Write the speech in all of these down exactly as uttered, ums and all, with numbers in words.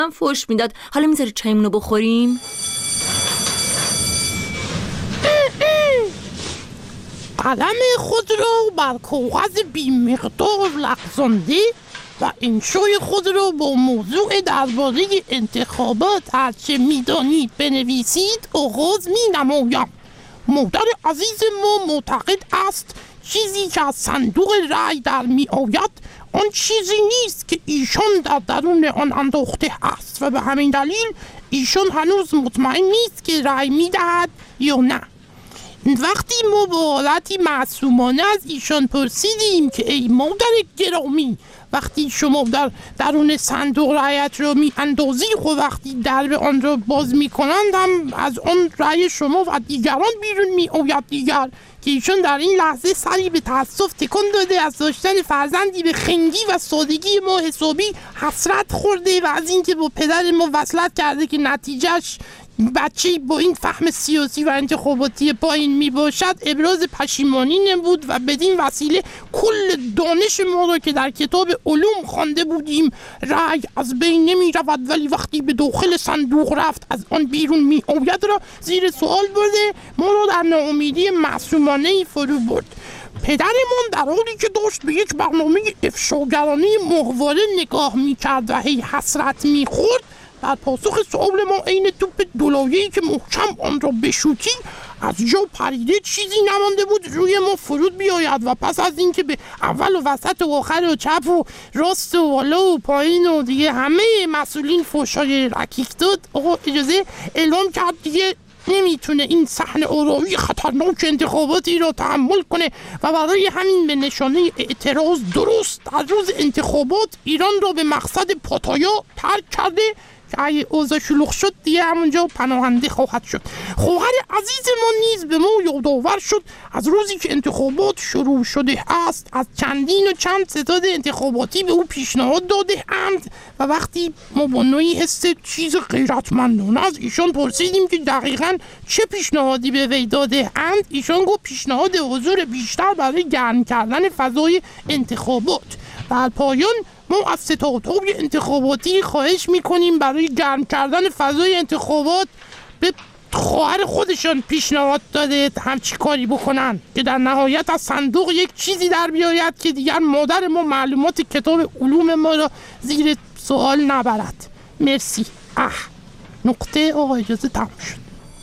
فحش میداد. حالا میذاری چایمونو بخوریم؟ قلم خود را بر کاغذ بی‌مقدار لغزانده و انشای خود را با موضوع درباره انتخابات هرچه میدانید بنویسید آغاز می نمایم. مادر عزیز ما معتقد است چیزی که از صندوق رأی در می آید آن چیزی نیست که ایشان در درون آن انداخته است و به همین دلیل ایشان هنوز مطمئن نیست که رأی می دهد یا نه. وقتی ما با حالتی معصومانه از ایشان پرسیدیم که ای مادر گرامی، وقتی شما در درون صندوق رأیت را می اندازی و وقتی درب آن را باز می کنند هم از آن رأی شما و دیگران بیرون می آید دیگر، که ایشان در این لحظه سری به تأسف تکان داده از داشتن فرزندی به خنگی و سادگی ما حسابی حسرت خورده و از اینکه با پدر ما وصلت کرده که نتیجهش بچه‌ای با این فهم سیاسی و انتخاباتی پایین می باشد ابراز پشیمانی نمود و بدین وسیله کل دانش ما را که در کتاب علوم خوانده بودیم رأی از بین نمی رود ولی وقتی به داخل صندوق رفت از آن بیرون می آید را زیر سوال برده ما را در ناامیدی معصومانه‌ای فرو برد. پدرمان در حالی که داشت به یک برنامه افشاگرانه ماهواره نگاه می کرد و هی حسرت می خورد، در پاسخ سؤال ما عین توپ دولایه‌ای که محکم آن را بشوتی از جا پریده چیزی نمانده بود روی ما فرود بیاید و پس از اینکه به اول و وسط و آخر و چپ و راست و بالا و پایین و دیگه همه مسئولین فحشای رکیک داد، آقا اجازه اعلام کرد دیگه نمیتونه این صحنه آرایی خطرناک انتخاباتی را تحمل کنه و برای همین به نشانه اعتراض درست در روز انتخابات ایران را به مقصد پاتایا ترک کرده که اگه اوضاع شلوغ شد دیگه همونجا پناهنده خواهد شد. خواهر عزیز ما نیز به ما یادآور شد از روزی که انتخابات شروع شده است از چندین و چند ستاد انتخاباتی به او پیشنهاد داده اند و وقتی ما با نوعی حس چیز غیرتمندانه از ایشان پرسیدیم که دقیقاً چه پیشنهادی به وی داده اند، ایشان گفت پیشنهاد حضور بیشتر برای گرم کردن فضای انتخابات. در پایان ما از ستادهای انتخاباتی خواهش میکنیم برای گرم کردن فضای انتخابات به خواهر خودشان پیشنهاد داده همچی کاری بکنن که در نهایت از صندوق یک چیزی در بیاید که دیگر مادر ما معلومات کتاب علوم ما را زیر سوال نبرد. مرسی. اه نقطه آقا اجازه تمام شد.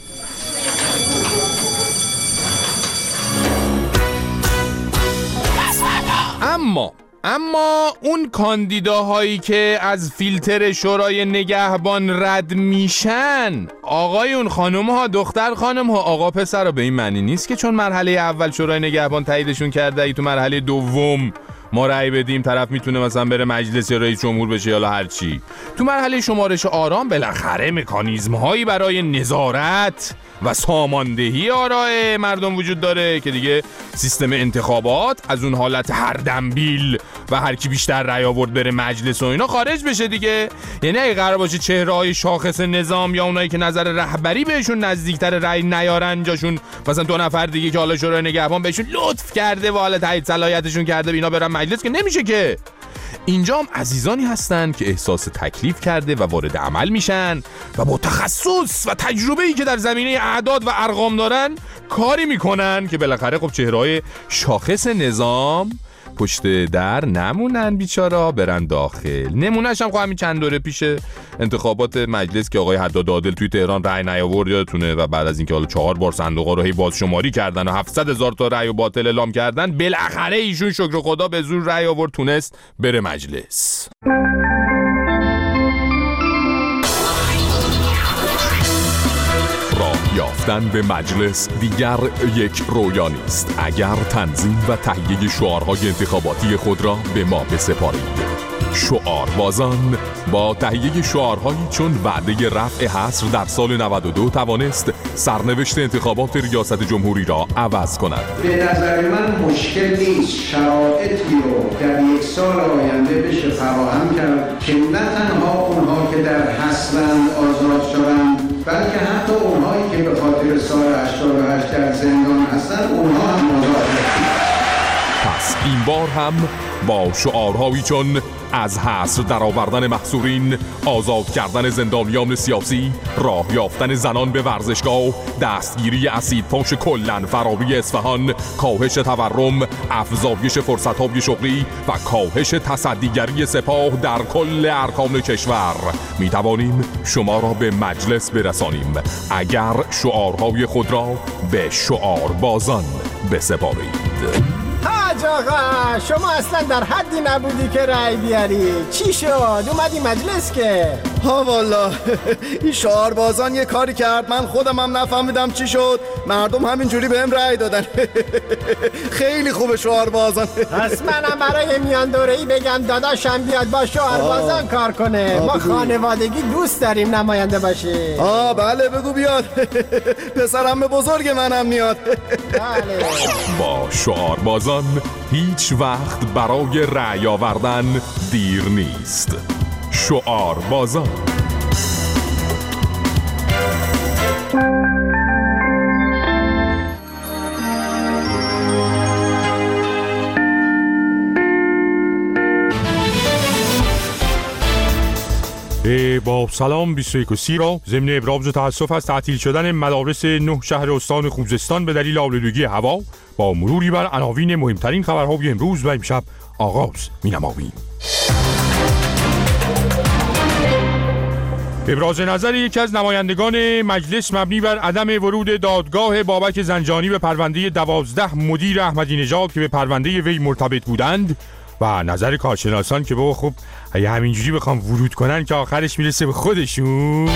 اما اما اون کاندیداهایی که از فیلتر شورای نگهبان رد میشن، آقایون خانم ها دختر خانم ها آقا پسر ها، به این معنی نیست که چون مرحله اول شورای نگهبان تاییدشون کرده ای تو مرحله دوم ما رأی بدیم طرف میتونه مثلا بره مجلس یا رئیس جمهور بشه یا هر چی. تو مرحله شمارش آرام بالاخره مکانیزم هایی برای نظارت و ساماندهی آراء مردم وجود داره که دیگه سیستم انتخابات از اون حالت هر دنبیل و هر کی بیشتر رأی آورد بره مجلس و اینا خارج بشه دیگه. یعنی اگه قرار باشه چهره‌های شاخص نظام یا اونایی که نظر رهبری بهشون نزدیکتر رأی نیارن جاشون مثلا دو نفر دیگه که حالا شورای نگهبان بهشون لطف کرده و حالا تایید صلاحیتشون کرده اینا برن مجلس، که نمیشه که. اینجا هم عزیزانی هستن که احساس تکلیف کرده و وارد عمل میشن و با تخصص و تجربه‌ای که در زمینه اعداد و ارقام دارن کاری میکنن که بالاخره خب چهره‌های شاخص نظام پشت در نمونن بیچارا، برن داخل. نمونهش هم خب همین چند دوره پیش انتخابات مجلس که آقای حداد عادل توی تهران رأی نیاورد یادتونه و بعد از اینکه حالا چهار بار صندوق‌ها رو هی بازشماری کردن و هفتصد هزار تا رأی باطل اعلام کردن، بالاخره ایشون شکر خدا به زور رأی آورد تونست بره مجلس. راه یافتن به مجلس دیگر یک رویا نیست اگر تنظیم و تهیه شعارهای انتخاباتی خود را به ما بسپارید. شعاربازان با تهیه شعارهایی چون وعده رفع حصر در سال نود و دو توانست سرنوشت انتخابات ریاست جمهوری را عوض کند. به نظر من مشکل نیست شرایطی رو در یک سال آینده بشه فراهم کرد که نه تنها اونها که در حصرند آزاد شدند بلکه حتی اونهایی که به خاطر سال هشتاد و هشت در زندان هستند اونها هم آزاد شدند. پس این بار هم با شعارهایی چون از حصر درآوردن محصورین، آزاد کردن زندانیان سیاسی، راه یافتن زنان به ورزشگاه، دستگیری اسیدپاش کلاً فراری اصفهان، کاهش تورم، افزایش فرصت‌های شغلی و کاهش تصدیگری سپاه در کل ارکان کشور. می‌توانیم شما را به مجلس برسانیم اگر شعارهای خود را به شعاربازان بسپارید. حاج آقا، شما اصلا در حدی نبودی که رأی بیاری. چی شد؟ اومدی مجلس که؟ ها والا این شعاربازان یه کاری کرد من خودم هم نفهمیدم چی شد. مردم همینجوری بهم رأی دادن. خیلی خوبه شعاربازان. پس منم برای میان دوره‌ای بگم داداشم بیاد با شعاربازان کار کنه. ما خانوادگی دوست داریم نماینده باشی. آه بله بگو بیاد. پسرم بزرگ منم میاد. بله. با شعاربازان هیچ وقت برای رأی آوردن دیر نیست. شعاربازان. با سلام بیست و یک و سی را ضمن ابراز و تأسف از تعطیل شدن مدارس نه شهر استان خوزستان به دلیل آلودگی هوا، با مروری بر عناوین مهمترین خبرهای امروز و امشب آغاز می‌نماییم. ابراز نظر یکی از نمایندگان مجلس مبنی بر عدم ورود دادگاه بابک زنجانی به پرونده دوازده مدیر احمدی نژاد که به پرونده وی مرتبط بودند و نظر کارشناسان که بابا خب اگه همینجوری بخوام ورود کنن که آخرش میرسه به خودشون.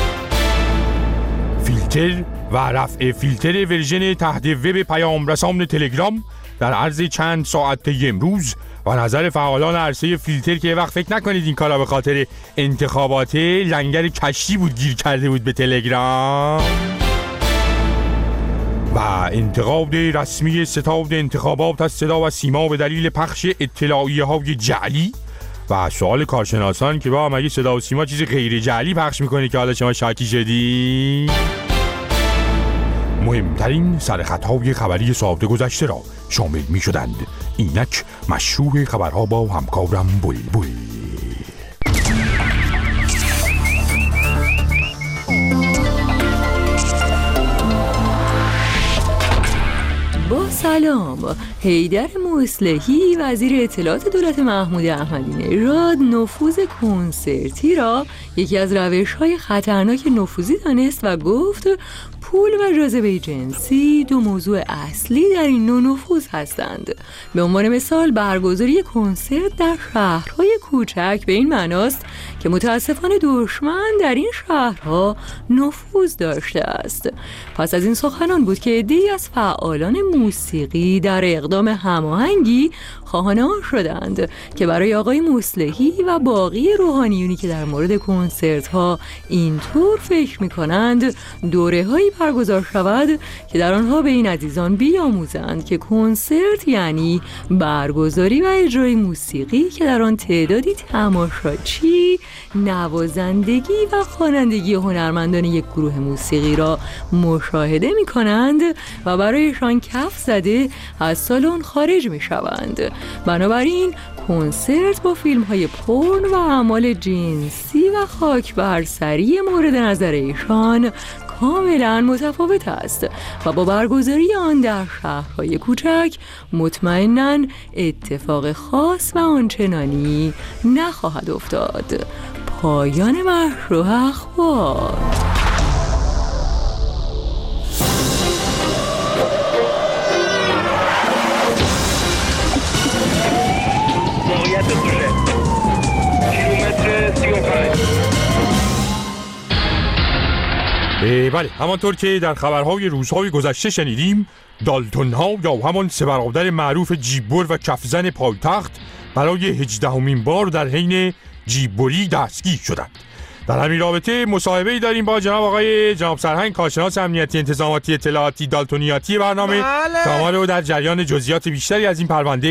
فیلتر و رفع فیلتر ورژن تحت وب پیام رسان تلگرام در عرض چند ساعت طی امروز و نظر فعالان عرصه فیلتر که وقت فکر نکنید این کارا به خاطر انتخابات لنگر کشتی بود گیر کرده بود به تلگرام. و انتقاد رسمی ستاد انتخابات از صدا و سیما به دلیل پخش اطلاعیه های جعلی و سوال کارشناسان که با مگه صدا و سیما چیز غیر جعلی پخش میکنه که حالا شما شاکی شدی. مهمترین سرخطهای خبری ساعت گذشته را شامل می شدند. اینک مشروع خبرها با همکارم بلبل. با سلام. حیدر مصلحی وزیر اطلاعات دولت محمود احمدی نژاد نفوذ کنسرتی را یکی از روش‌های خطرناک نفوذی دانست و گفت پول و جاذبه جنسی دو موضوع اصلی در این نوع نفوذ هستند. به عنوان مثال برگزاری کنسرت در شهرهای کوچک به این معناست که متاسفانه دشمن در این شهرها نفوذ داشته است. پس از این سخنان بود که عده‌ای از فعالان موسیقی در اقدام هماهنگی خواهان آن شدند که برای آقای مصلحی و باقی روحانیونی که در مورد کنسرت ها اینطور فکر می کنند دوره‌هایی برگزار شود که در آنها به این عزیزان بیاموزند که کنسرت یعنی برگزاری و اجرای موسیقی که در آن تعدادی تماشاچی نوازندگی و خوانندگی هنرمندان یک گروه موسیقی را مشاهده می کنند و برایشان کف زده از سالن خارج می شوند. بنابراین کنسرت با فیلم های پورن و اعمال جنسی و خاک بر سری مورد نظر ایشان کاملا متفاوت است و با برگزاری آن در شهرهای کوچک مطمئناً اتفاق خاص و آنچنانی نخواهد افتاد. پایان مشروع اخبار. بله، همانطور که در خبرهای روزهای گذشته شنیدیم، دالتون ها یا همان سه برادر معروف جیببر و کفزن پایتخت برای هجدهمین بار در حین جیببری دستگیر شدند. در همین رابطه مصاحبه‌ای داریم با جناب آقای جناب سرهنگ کارشناس امنیتی انتظاماتی اطلاعاتی دالتونیاتی برنامه. بله. تا ما رو در جریان جزئیات بیشتری از این پرونده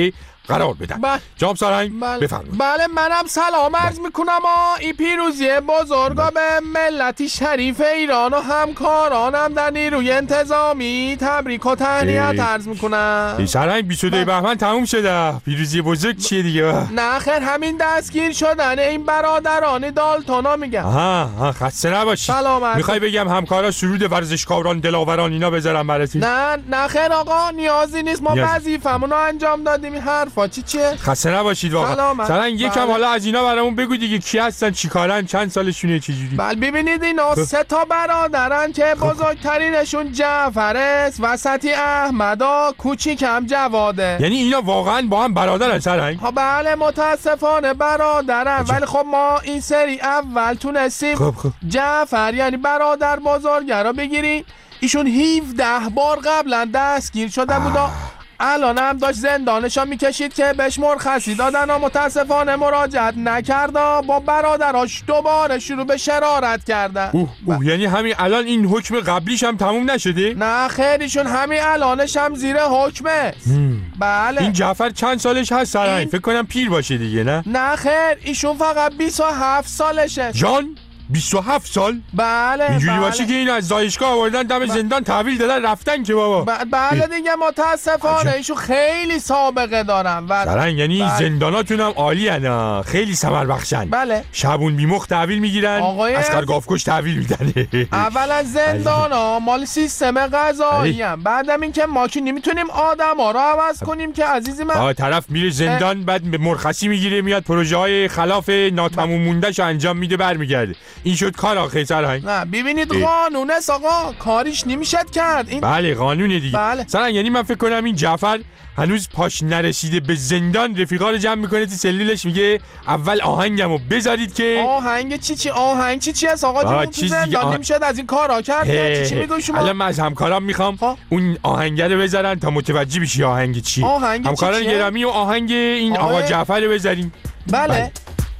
قرار بدن. بله. جناب سرهنگ بله. بفرمایید. بله منم سلام عرض میکنم. این پیروزی بزرگا به ملتی شریف ایران و همکارانم در نیروی انتظامی تبریک و تهنیت عرض میکنم. سرهنگ بیست و دو بهمن تموم شده. پیروزی بزرگ چیه دیگه؟ نه خیر، همین دستگیر شدن این برادران دالتونا میگم. آها خسته نباشی. سلامت. میخوای بگم همکارا سرود ورزشکاران دلاوران اینا بذارم براتون؟ نه نه خیر آقا، نیازی نیست، ما نیاز. وظیفمون رو انجام دادیم. این حرفا چی چیه؟ خسته نباشید واقعا. سلامت. سرهنگ یکم بله. حالا از اینا برامون بگو دیگه، کی هستن، چیکارن، چند سالشونه، چه جوری؟ بله ببینید اینا سه تا برادرن که بزرگترینشون جعفر است، وسطی احمدا، کوچیکم جواده. یعنی اینا واقعا با هم برادرن سرهنگ؟ ها بله متاسفانه برادرن، ولی خب ما این سری اول تونستیم خب خب جعفر یعنی برادر بزرگه رو بگیریم. ایشون هفده بار قبلا دستگیر شده بودا، الان هم داشت زندانشا میکشید که بهش مرخصی دادن و متاسفانه مراجعت نکرده، با برادراش دوباره شروع به شرارت کردن. اوه اوه یعنی همین الان این حکم قبلیش هم تموم نشده؟ نه خیریشون همین الانش هم زیر حکمه. بله. این جعفر چند سالش هست سرهنگ؟ این... فکر کنم پیر باشه دیگه نه؟ نه خیر ایشون فقط بیست و هفت سالشه. جان بیست و هفت سال؟ بله اینجوری بله. باشه که این از دانشگاه آوردن دم ب... زندان تحویل دادن رفتن که بابا. ب... بله دیگه متاسفانه ایشون خیلی سابقه دارن. و... سرهنگ یعنی بله. زنداناتون هم عالی هن، خیلی ثمر بخشن. بله. شبون بیمخ تحویل میگیرن، آقای... اسقر گاوکش تحویل میدن. اولا زندان ها مال سیستم قضایی هم، بعدم این که ما که نمیتونیم آدم ها رو عوض کنیم که عزیزی من. آه طرف میره زندان اه... بعد مرخصی میگیره میاد پروژه های خلاف ناتموم مونده‌شو انجام میده برمیگرده. این شد کار آخه سرهنگ. نه ببینید قانونه آقا، کاریش نمیشد کرد این. بله قانونه دیگه. بله. سرهنگ یعنی من فکر کنم این جعفر هنوز پاش نرسیده به زندان، رفیقا رو جمع میکنه تو سلولش میگه اول آهنگمو بذارید که. آهنگ چی چی آهنگ چی چی است آقا جون؟ تو زندان آه... نمیشد از این کارا کرد. چی چی میگی شما؟ الان من از همکارام میخوام ها؟ اون آهنگ رو بذارن تا متوجه بشی آهنگ چی. همکاران گرامی و آهنگ این آقای... آقا جعفر رو بذارین. بله, بله.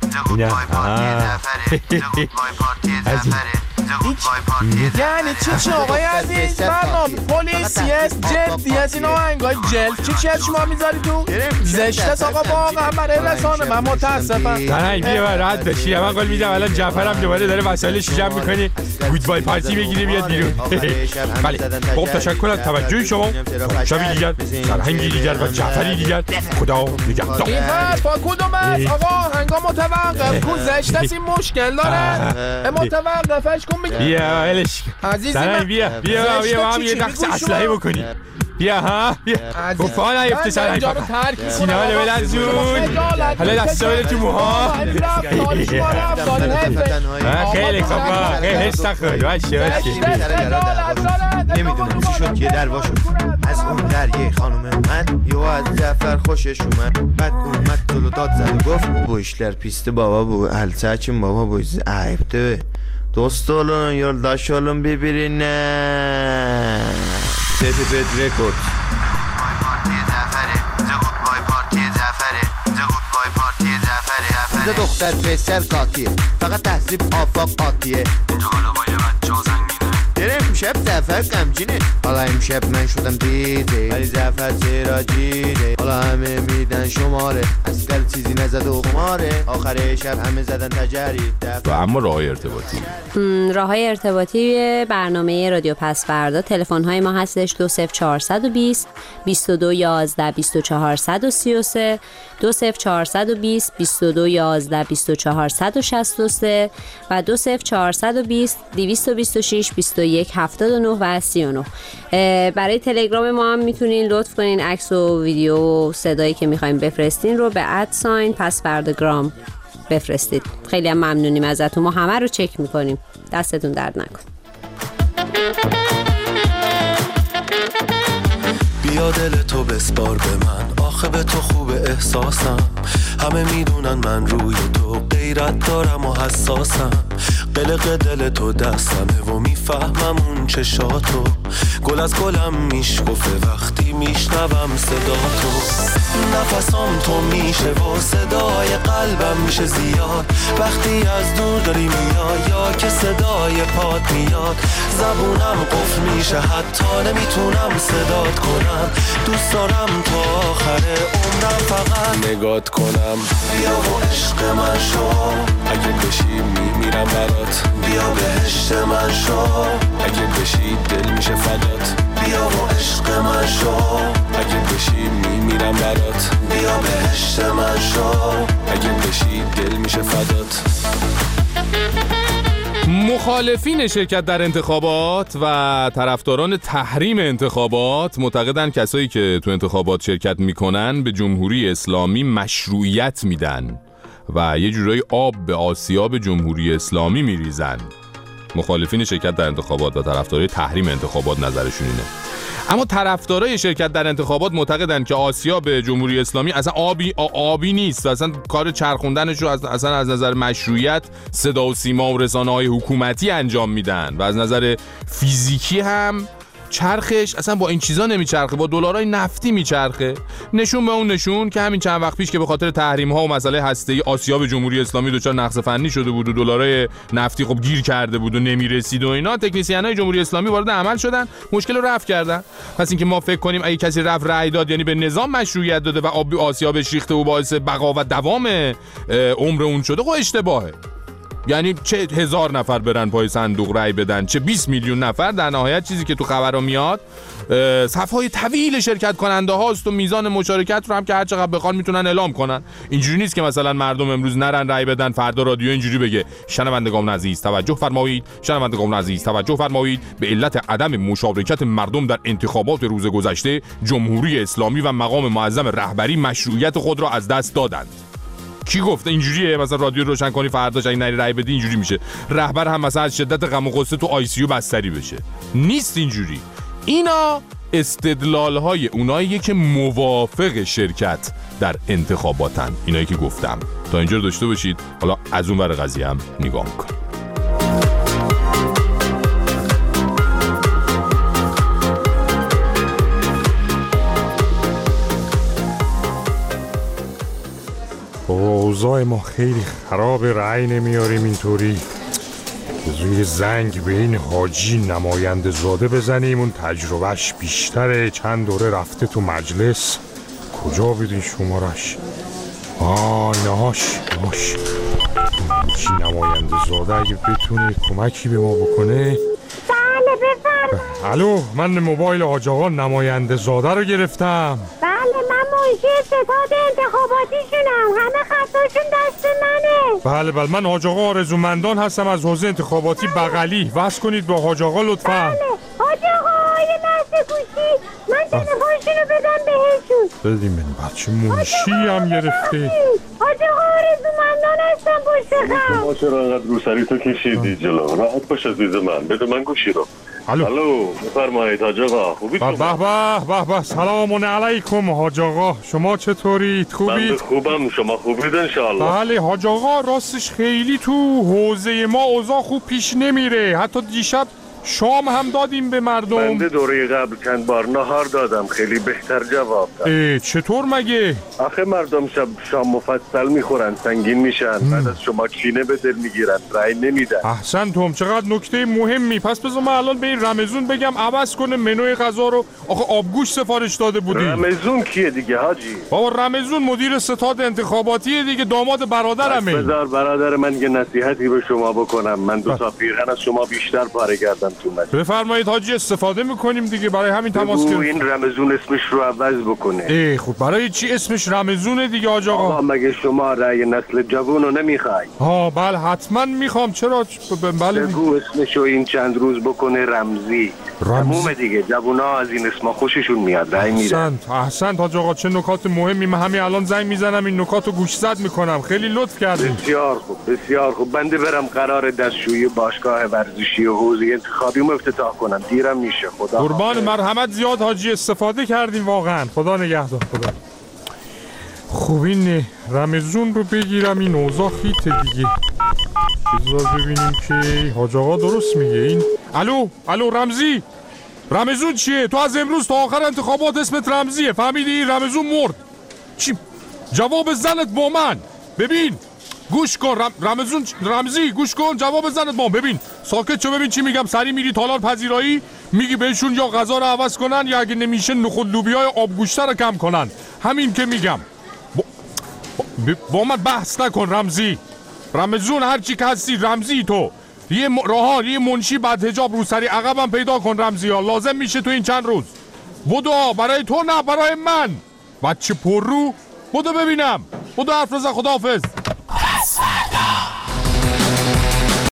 نه یعنی چی چی آقای عزیز؟ برنامه پلیسی است، جدی است، این آهنگای جلد چی چی از شما میذاری تو؟ زشت است آقا واقعا برای رسانه من متاسفم. نه بیا رد بشی، من قول میدم الان جعفرم دوباره داره وسایلش جمع میکنه گودبای پارتی بگیره بیاد بیرون. بله خب تشکر از توجه شما. شبی دیگر سرهنگی دیگر و جعفری دیگر خدا نگهدار. این حرفا کدوم است آقا؟ آهنگا متوقف کن، زشت است، این مشکل داره. متوقفش کن بگیر. بیا ولش عزیزی من بیا بیا بیا با هم یه دقیقه اسلحه بکنی. بیا ها بیا گفت نیفته سرهنگ سینه رو بلرزون. حالا دستا بده تو موها. خیلی خوبا خیلی حس نخوری باشه باشه. نمیدونم چی شد که در باشد از اون دریه خانوم من یو از جعفر خوشش اومد، بعد اومد دلو داد زد و گفت bu işler pisti baba, bu Elçaç'ın baba, bu ayıptı. Dost olun, yoldaş olun birbirine. Sepipet Record. اینجا دختر پسر قاطیه، فقط تحصیب آفاق قاطیه. حالا با یه بچه ها زنگینه. دره امشب زعفر غمگینه، حالا امشب من شدم دیده، ولی زعفر چرا جیده. حالا همه میدن شماره، اسکر چیزی نزد و خماره، آخر شب همه زدن تجری. و اما راه ارتباطی راه های ارتباطی برنامه رادیو پس فردا، تلفن های ما هستش دو صفر چهارصد و بیست بیست و دو یازده بیست و چهارصد و سی و سه، دو صفر چهارصد و بیست بیست و دو یازده بیست و چهارصد و شصت و سه و دو صفر چهارصد و بیست دویست و بیست و شش بیست و یک هفتاد و نه و سی و نه. برای تلگرام ما هم میتونین لطف کنین عکس و ویدیو و صدایی که میخوایم بفرستین رو به ادساین پس فردا گرام بفرستید. خیلی هم ممنونیم ازتون، ما همه رو چک میکنیم. دستتون درد نکن. بیا دل تو بسپار به من، آخه به تو خوب احساسم. همه میدونن من روی تو غیرت دارم و حساسم. قلق دل تو دستمه و میفهمم اون چشاتو، گل از گلم میشکفه وقتی میشنوم صدا تو. نفسام تو میشه و صدای قلبم میشه زیاد وقتی از دور داری میای یا که صدای پات میاد. زبونم قفل میشه حتی نمیتونم صدات کنم، دوست دارم تا آخر عمرم فقط نگات کنم. بیا و عشق من شو، اگه بشی میمیرم برات. بیا بهشت من شو، اگه بشی دل میشه فدات. بیا و عشق من شو، اگه بشی میمیرم برات. بیا بهشت من شو، اگه بشی دل میشه فدات. مخالفین شرکت در انتخابات و طرفداران تحریم انتخابات معتقدن کسایی که تو انتخابات شرکت میکنن به جمهوری اسلامی مشروعیت میدن و یه جورایی آب به آسیاب جمهوری اسلامی میریزن. مخالفین شرکت در انتخابات و طرفدارای تحریم انتخابات نظرشون اینه. اما طرفدارای شرکت در انتخابات معتقدن که آسیاب جمهوری اسلامی اصلا آبی آبی نیست، اصلا کار چرخوندنش رو اصلا از نظر مشروعیت صدا و سیما و رسانه‌های حکومتی انجام میدن و از نظر فیزیکی هم چرخش اصلا با این چیزا نمیچرخه، با دلارای نفتی میچرخه. نشون به اون نشون که همین چند وقت پیش که به خاطر تحریم ها و مسئله هسته‌ای آسیاب جمهوری اسلامی دچار نقص فنی شده بود و دلارای نفتی خب گیر کرده بود و نمیرسید و اینا، تکنسینای جمهوری اسلامی وارد عمل شدن، مشکل رو رفع کردن. پس اینکه ما فکر کنیم اگه کسی رفت رأی داد یعنی به نظام مشروعیت داده و آب آسیابش ریخته و باعث بقا و دوام عمر اون شده، خب اشتباهه. یعنی چه هزار نفر برن پای صندوق رای بدن، چه بیست میلیون نفر، در نهایت چیزی که تو خبرها میاد صفهای طویل شرکت کننده هاست و میزان مشارکت رو هم که هر چقدر بخوان میتونن اعلام کنن. اینجوری نیست که مثلا مردم امروز نرن رای بدن فردا رادیو اینجوری بگه شنوندگان عزیز توجه فرمایید، شنوندگان عزیز توجه فرمایید، به علت عدم مشارکت مردم در انتخابات روز گذشته جمهوری اسلامی و مقام معظم رهبری مشروعیت خود را از دست دادند. کی گفته اینجوریه؟ مثلا رادیو روشن کنی فرداش اگه نری رای بدی اینجوری میشه، رهبر هم مثلا از شدت غم و غصه تو آی سی یو بستری بشه. نیست اینجوری. اینا استدلال‌های اوناییه که موافق شرکت در انتخاباتن، اینایی که گفتم. تا اینجا رو داشته باشید، حالا از اون ور قضیه هم نگاه می‌کنیم. اوضاع ما خیلی خراب، رأی نمیاریم اینطوری. روی زنگ به این حاجی نماینده زاده بزنیم، اون تجربهش بیشتره، چند دوره رفته تو مجلس. کجا بدین شمارش؟ آه اینهاش اینهاش حاجی نماینده زاده اگه بتونه کمکی به ما بکنه. بله بفرمایید. الو، من موبایل حاج آقا نماینده زاده رو گرفتم. بله من منشی ستاد انتخاباتیشونم، همه خطاشون دست منه. بله بله من حاج آقا آرزومندان هستم از حوزه انتخاباتی بغلی. وصل کنید با حاج آقا لطفا. بله حاج آقا یه لحظه گوشی، من تلفنشونو بدم بهشون. بدیم من بچه منشی هم گرفته. حاج آقا آرزومندان هستم پشت خط. شما چرا انقدر روسری تو کشیدی جلو؟ راحت باش عزیز من، بده من گوشی رو. الو الو بفرمایید حاج آقا. خوبید به به به به سلام علیکم حاج آقا، شما چطورید؟ خوبید؟ من خوبم، شما خوبید ان شاء الله؟ بله حاج آقا، راستش خیلی تو حوزه ما اوضاع خوب پیش نمیره. حتی دیشب شام هم دادیم به مردم. بنده دوره قبل چند بار نهار دادم، خیلی بهتر جواب داد. چطور مگه؟ آخه مردم شب شام مفصل میخورن، سنگین میشن، بعد از شما کینه به دل میگیرن، رای نمیدن. احسن توم، چقدر نکته مهمی. پس بذار من الان به این رمزون بگم عوض کنه منوی غذا رو. آخه آبگوش سفارش داده بودی. رمزون کیه دیگه حاجی؟ بابا رمزون مدیر ستاد انتخاباتیه دیگه، داماد برادرمه. بذار برادر من یه نصیحتی به شما بکنم، من دو تا پیرهن از شما بیشتر پاره کردم. بفرمایید حاجی، استفاده میکنیم دیگه، برای همین تماس گرفتم. این رمزون اسمش رو عوض بکنه. ای خب برای چی اسمش رمزونه دیگه حاج آقا؟ مگه شما رأی نسل جوون رو نمیخوای؟ ها بله حتما میخوام. چرا؟ بله بگو اسمشو این چند روز بکنه رمزی. تموم دیگه، جوونا از این اسما خوششون میاد، رأی میدن. احسنت احسنت حاج آقا، چه نکات مهمی. من همین الان زنگ میزنم این نکاتو گوش زد میکنم. خیلی لطف کردین. بسیار خوب بسیار خوب. بنده برم قرار دستشویی باشگاه ورزشی و حوزه انتخابی افتتاح کنم، دیرم میشه. خدا قربان مرحمت، زیاد حاجی استفاده کردیم واقعا. خدا نگهدار. خدا خوب. این رمزون رو بگیرم، این اوضاع خیته دیگه. بذار ببینیم که حاج آقا درست میگه. این الو الو رمزی، رمزون چیه؟ تو از امروز تا آخر انتخابات اسمت رمزیه، فهمیدی؟ رمزون مرد. چی؟ جواب زنت با من. ببین گوش کن رم... رمزون رمزی گوش کن، جواب زنت با من. ببین ساکت شو، ببین چی میگم. سری میری تالار پذیرایی میگی بهشون یا غذا رو عوض کنن یا اگه نمیشه نخود لوبیای آبگوشته رو کم کنن. همین که میگم. با, با... با من بحث نکن رمزی. رمزون هرچی که هستی رمزی. تو یه م... راهان یه منشی بعد حجاب رو سری عقبم پیدا کن رمزی ها، لازم میشه تو این چند روز. بدو برای تو نه برای من. بچه پر رو بدو ببینم. بدو حرف رزا، خداحافظ.